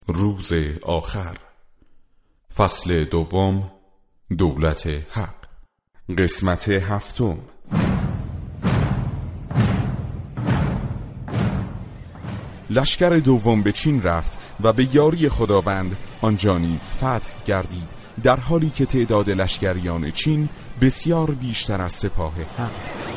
روز آخر، فصل دوم، دولت حق، قسمت هفتم. لشکر دوم به چین رفت و به یاری خداوند آنجا نیز فتح گردید، در حالی که تعداد لشکریان چین بسیار بیشتر از سپاه حق.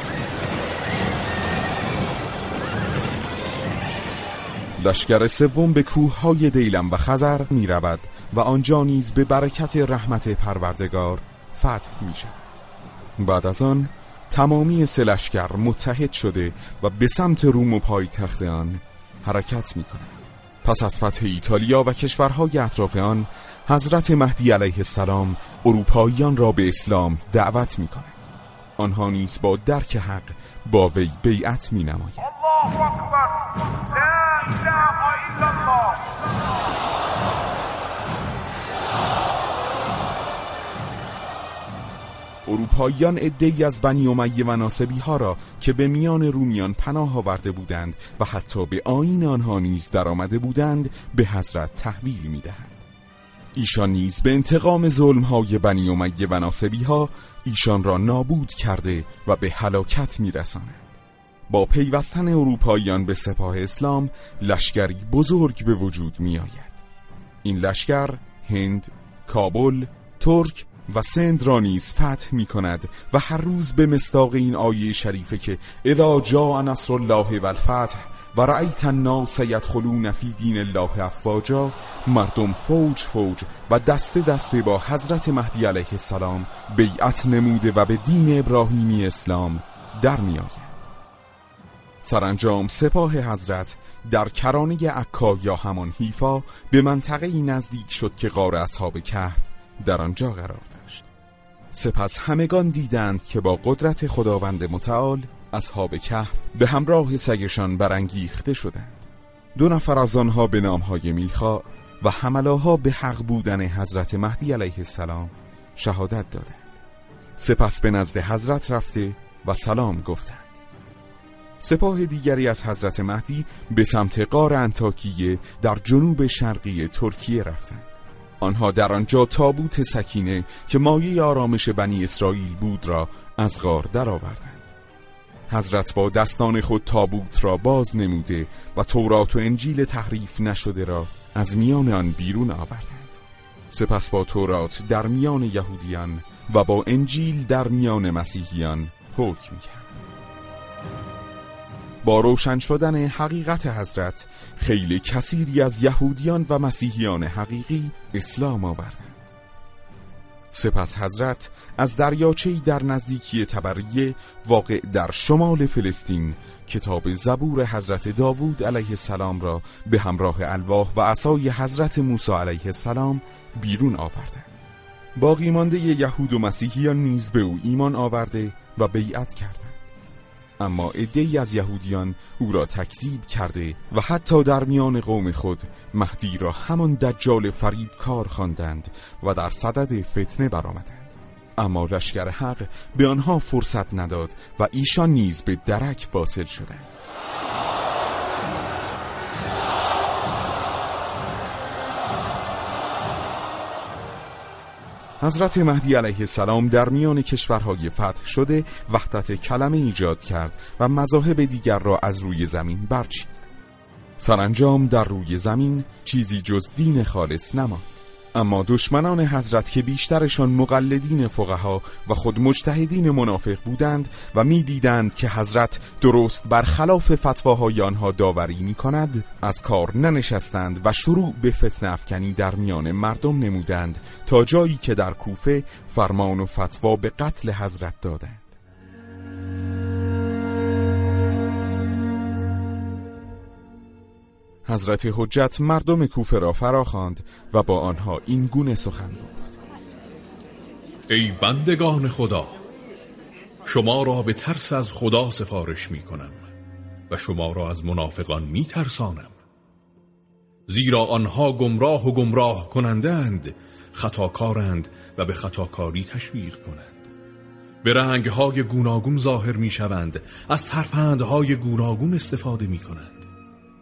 لشکر سوم به کوههای دیلم و خزر می رود و آنجا نیز به برکت رحمت پروردگار فتح می شود. بعد از آن تمامی سه لشکر متحد شده و به سمت روم و پایتخت آن حرکت می کنند. پس از فتح ایتالیا و کشورهای اطراف آن، حضرت مهدی علیه السلام اروپاییان را به اسلام دعوت می کند. آنها نیز با درک حق با وی بیعت می نمایند. الله اکبر، لا اله الا الله. اروپاییان عده‌ای از بنی امیه و ناصبی ها را که به میان رومیان پناه آورده بودند و حتی به آیین آنها نیز در آمده بودند به حضرت تحویل می دهند. ایشان نیز به انتقام ظلم‌های بنی امیه و ناصبی ها ایشان را نابود کرده و به هلاکت می رسانند. با پیوستن اروپاییان به سپاه اسلام، لشکری بزرگ به وجود می آید. این لشکر هند، کابل، ترک و سند را نیز فتح می کند و هر روز به مصداق این آیه شریفه که اذا جاء نصر الله والفتح و رأیت الناس یدخلون فی دین الله افواجا، مردم فوج فوج و دسته دسته با حضرت مهدی علیه السلام بیعت نموده و به دین ابراهیمی اسلام در می آید. سرانجام سپاه حضرت در کرانه عکا یا همان حیفا به منطقه نزدیک شد که غار اصحاب کهف در آنجا قرار داشت. سپس همگان دیدند که با قدرت خداوند متعال اصحاب کهف به همراه سگشان برانگیخته شدند. 2 نفر از آنها به نامهای میلخا و حملاها به حق بودن حضرت مهدی علیه السلام شهادت دادند. سپس به نزد حضرت رفته و سلام گفتند. سپاه دیگری از حضرت مهدی به سمت غار انطاکیه در جنوب شرقی ترکیه رفتند. آنها در آنجا تابوت سکینه که مایه آرامش بنی اسرائیل بود را از غار درآوردند. حضرت با دستان خود تابوت را باز نموده و تورات و انجیل تحریف نشده را از میان آن بیرون آوردند. سپس با تورات در میان یهودیان و با انجیل در میان مسیحیان حکم کرد. با روشن شدن حقیقت حضرت، خیلی کثیری از یهودیان و مسیحیان حقیقی اسلام آوردند. سپس حضرت از دریاچه‌ای در نزدیکی تبریه واقع در شمال فلسطین کتاب زبور حضرت داوود علیه السلام را به همراه الواح و عصای حضرت موسی علیه السلام بیرون آوردند. باقی مانده یهود و مسیحیان نیز به او ایمان آورده و بیعت کردند. اما عده‌ای از یهودیان او را تکذیب کرده و حتی در میان قوم خود مهدی را همان دجال فریبکار خواندند و در صدد فتنه برآمدند. اما لشکر حق به آنها فرصت نداد و ایشان نیز به درک واصل شدند. حضرت مهدی علیه السلام در میان کشورهای فتح شده وحدت کلمه ایجاد کرد و مذاهب دیگر را از روی زمین برچید. سرانجام در روی زمین چیزی جز دین خالص نماند. اما دشمنان حضرت که بیشترشان مقلدین فقها و خود مجتهدین منافق بودند و می‌دیدند که حضرت درست برخلاف فتواهای آنها داوری می‌کند، از کار ننشستند و شروع به فتنه افکنی در میان مردم نمودند تا جایی که در کوفه فرمان و فتوا به قتل حضرت دادند. حضرت حجت مردم کوفه را فراخواند و با آنها این گونه سخن گفت: ای بندگان خدا، شما را به ترس از خدا سفارش می کنم و شما را از منافقان می ترسانم، زیرا آنها گمراه و گمراه کنندند، خطاکارند و به خطاکاری تشویق کنند. به رنگهای گوناگون ظاهر می شوند، از ترفندهای گوناگون استفاده می کنند.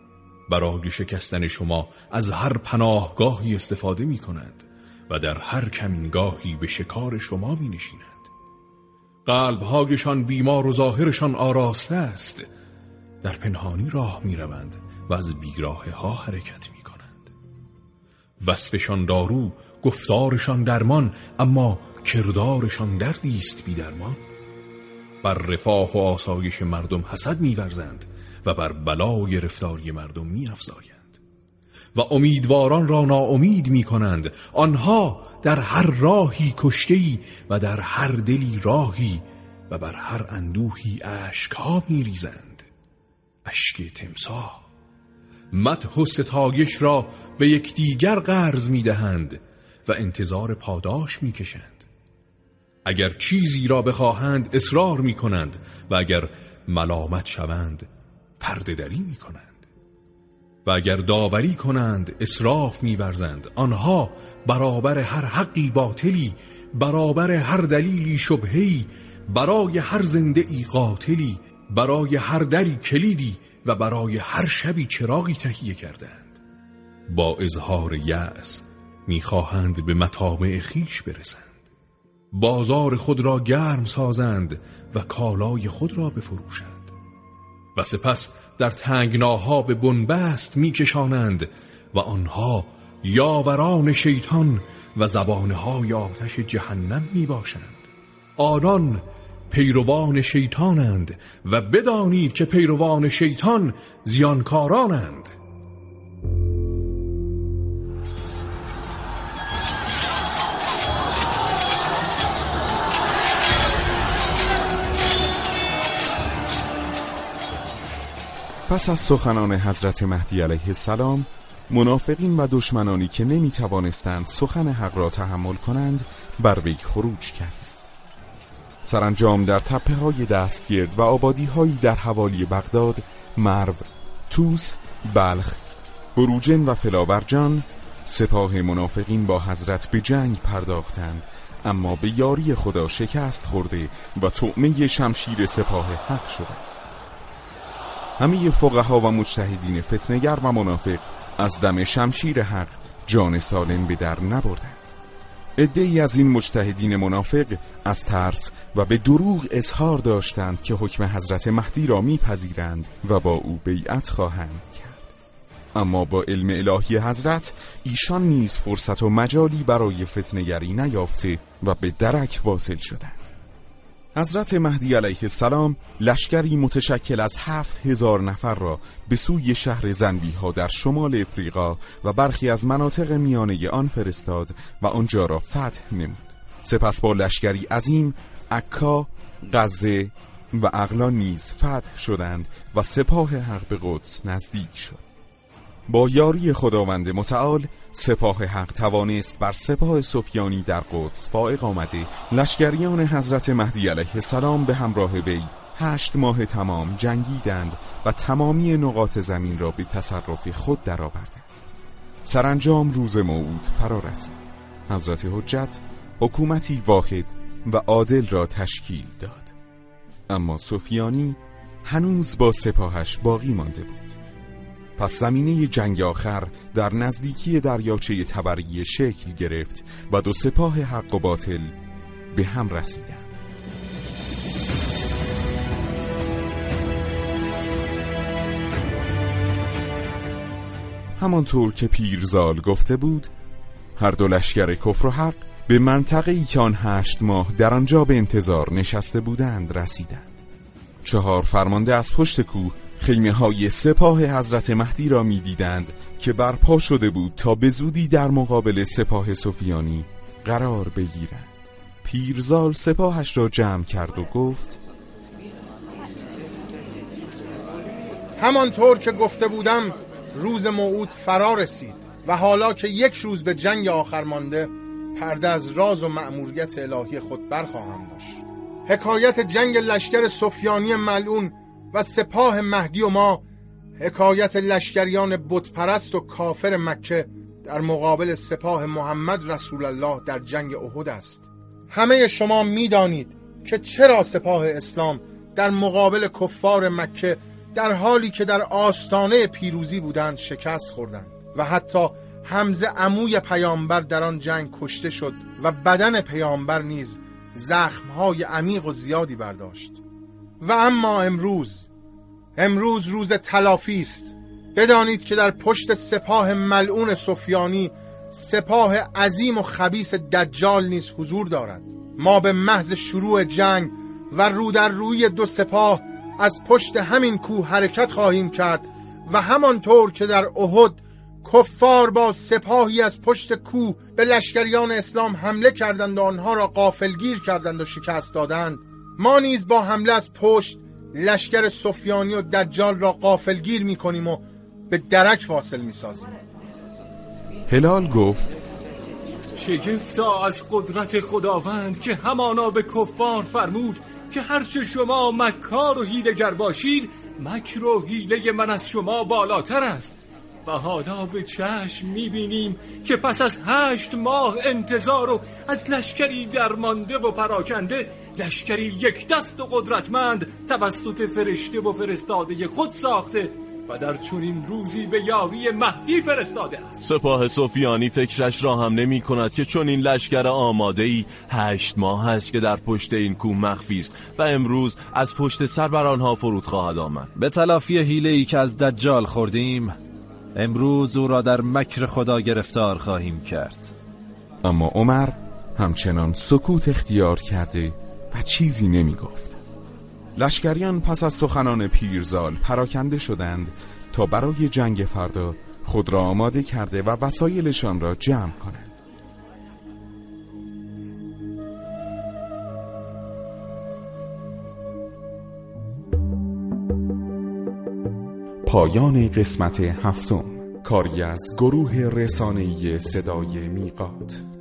برای شکستن شما از هر پناهگاهی استفاده می کنند و در هر کمینگاهی به شکار شما می نشینند. قلبهایشان بیمار و ظاهرشان آراسته است. در پنهانی راه می روند و از بیراهه ها حرکت می کنند. وصفشان دارو، گفتارشان درمان، اما کردارشان دردی است بی درمان. بر رفاه و آسایش مردم حسد می ورزند و بر بلای رفتاری مردم می افزایند و امیدواران را ناامید می کنند. آنها در هر راهی کشته‌ای و در هر دلی راهی و بر هر اندوهی اشک‌ها می ریزند، اشک تمساح. مدح و ستایش را به یکدیگر قرض می دهند و انتظار پاداش می کشند. اگر چیزی را بخواهند اصرار می کنند و اگر ملامت شوند پرده دری می کنند و اگر داوری کنند اسراف می ورزند. آنها برابر هر حقی باطلی، برابر هر دلیلی شبهی، برای هر زنده ای قاتلی، برای هر دری کلیدی و برای هر شبی چراغی تهیه کردند. با اظهار یأس می خواهند به مطامع خویش برسند، بازار خود را گرم سازند و کالای خود را بفروشند و سپس در تنگناها به بنبست میکشانند و آنها یاوران شیطان و زبانهای آتش جهنم می باشند. آنان پیروان شیطانند و بدانید که پیروان شیطان زیانکارانند. پس از سخنان حضرت مهدی علیه السلام، منافقین و دشمنانی که نمی توانستند سخن حق را تحمل کنند بر وی خروج کرد. سرانجام در تپه های دستگرد و آبادی هایی در حوالی بغداد، مرو، توس، بلخ، بروجن و فلاورجان سپاه منافقین با حضرت به جنگ پرداختند، اما به یاری خدا شکست خورده و طعمه شمشیر سپاه حق شدند. همه فقها و مجتهدین فتنه‌گر و منافق از دم شمشیر حق جان سالم به در نبردند. عده‌ای از این مجتهدین منافق از ترس و به دروغ اظهار داشتند که حکم حضرت مهدی را میپذیرند و با او بیعت خواهند کرد، اما با علم الهی حضرت ایشان نیز فرصت و مجالی برای فتنه‌گری نیافته و به درک واصل شدند. حضرت مهدی علیه السلام لشکری متشکل از 7000 نفر را به سوی شهر زنبیها در شمال افریقا و برخی از مناطق میانه آن فرستاد و آنجا را فتح نمود. سپس با لشکری عظیم عکا، غزه و اغلا نیز فتح شدند و سپاه حق به قدس نزدیک شد. با یاری خداوند متعال سپاه حق توانست بر سپاه سفیانی در قدس فائق آمده لشکریان حضرت مهدی علیه السلام به همراه وی 8 ماه تمام جنگیدند و تمامی نقاط زمین را به تصرف خود درآوردند. سرانجام روز موعود فرا رسید. حضرت حجت حکومتی واحد و عادل را تشکیل داد، اما سفیانی هنوز با سپاهش باقی مانده بود. پس زمینه جنگ آخر در نزدیکی دریاچه طبریه شکل گرفت و دو سپاه حق و باطل به هم رسیدند. همانطور که پیرزال گفته بود، هر دو لشکر کفر و حق به منطقه‌ای که آن 8 ماه در آنجا به انتظار نشسته بودند رسیدند. 4 فرمانده از پشت کوه خیمه‌های سپاه حضرت مهدی را می‌دیدند که برپا شده بود تا به زودی در مقابل سپاه سفیانی قرار بگیرند. پیرزال سپاهش را جمع کرد و گفت: همانطور که گفته بودم روز موعود فرا رسید و حالا که 1 روز به جنگ آخر مانده، پرده از راز و مأموریت الهی خود برخواهم داشت. حکایت جنگ لشکر سفیانی ملعون و سپاه مهدی و ما حکایت لشکریان بتپرست و کافر مکه در مقابل سپاه محمد رسول الله در جنگ احد است. همه شما میدانید که چرا سپاه اسلام در مقابل کفار مکه در حالی که در آستانه پیروزی بودند شکست خوردند و حتی حمزه عموی پیامبر در آن جنگ کشته شد و بدن پیامبر نیز زخمهای عمیق و زیادی برداشت. و اما امروز روز تلافی است. بدانید که در پشت سپاه ملعون سفیانی سپاه عظیم و خبیث دجال نیز حضور دارد. ما به محض شروع جنگ و رو در روی دو سپاه از پشت همین کوه حرکت خواهیم کرد و همانطور که در احد کفار با سپاهی از پشت کوه به لشکریان اسلام حمله کردند و آنها را غافلگیر کردند و شکست دادند، ما نیز با حمله از پشت لشکر سفیانی و دجال را غافلگیر می‌کنیم و به درک واصل می‌سازیم. هلال گفت: شگفتا از قدرت خداوند که همانا به کفار فرمود که هرچه شما مکار و حیله‌گر باشید، مکر و حیله من از شما بالاتر است. و حالا به چشم می‌بینیم که پس از 8 ماه انتظار و از لشکری درمانده و پراکنده، لشکری یک دست و قدرتمند توسط فرشته و فرستاده خود ساخته و در چنین روزی به یاری مهدی فرستاده است. سپاه سفیانی فکرش را هم نمی کند که چنین لشکر آماده‌ای 8 ماه است که در پشت این کوه مخفی است و امروز از پشت سر بر آنها فرود خواهد آمد. به تلافی حیله‌ای که از دجال خوردیم، امروز او را در مکر خدا گرفتار خواهیم کرد. اما عمر همچنان سکوت اختیار کرده و چیزی نمی گفت. لشکریان پس از سخنان پیرزال پراکنده شدند تا برای جنگ فردا خود را آماده کرده و وسایلشان را جمع کنند. پایان قسمت 7، کاری از گروه رسانه‌ای صدای میقات.